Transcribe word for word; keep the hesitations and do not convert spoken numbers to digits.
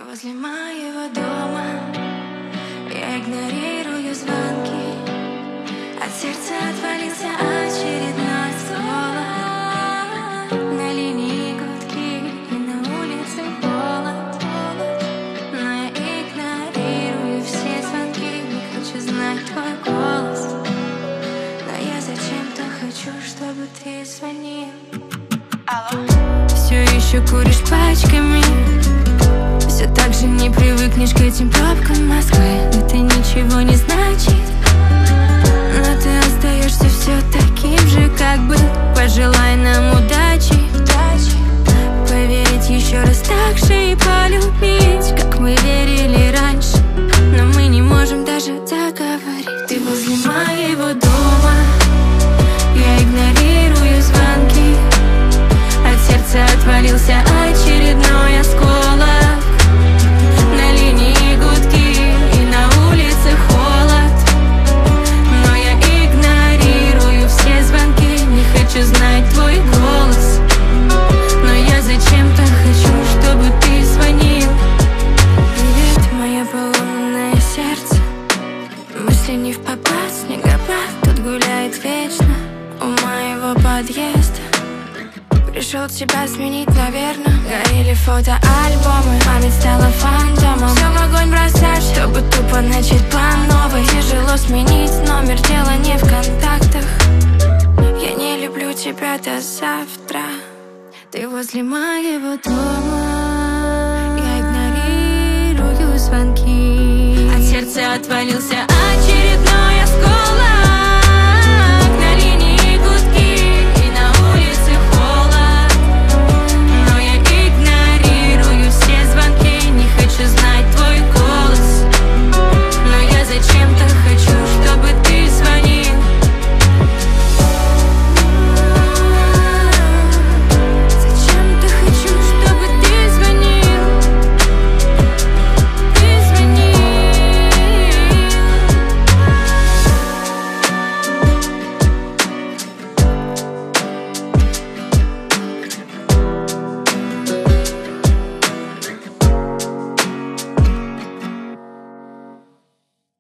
Возле моего дома я игнорирую звонки. От сердца отвалился очередной ствол. На линии гудки и на улице холод. Но я игнорирую все звонки. Не хочу знать твой голос, но я зачем-то хочу, чтобы ты звонил. Алло. Все еще куришь пачками, все так же не привыкнешь к этим пробкам Москвы. Это ничего не значит, но ты остаешься все таким же, как был. Пожелай нам удачи, поверить еще раз так же и полюбить, как мы верили раньше. Но мы не можем даже договорить. Ты возле моего дома, я игнорирую звонки. От сердца отвалился очередной осколок. На линии гудки и на улице холод. Но я игнорирую все звонки. Не хочу знать твой голос, но я зачем-то хочу, чтобы ты звонил. Привет, мое поломанное сердце. Мысли не в попад, снегопад тут гуляет вечно у моего подъезда. Пришел тебя сменить, наверное. Горели фотоальбомы, память стала фантомом. Все в огонь бросать, чтобы тупо начать по новой. Тяжело сменить номер, дело не в контактах. Я не люблю тебя до завтра. Ты возле моего дома, я игнорирую звонки. От сердца отвалился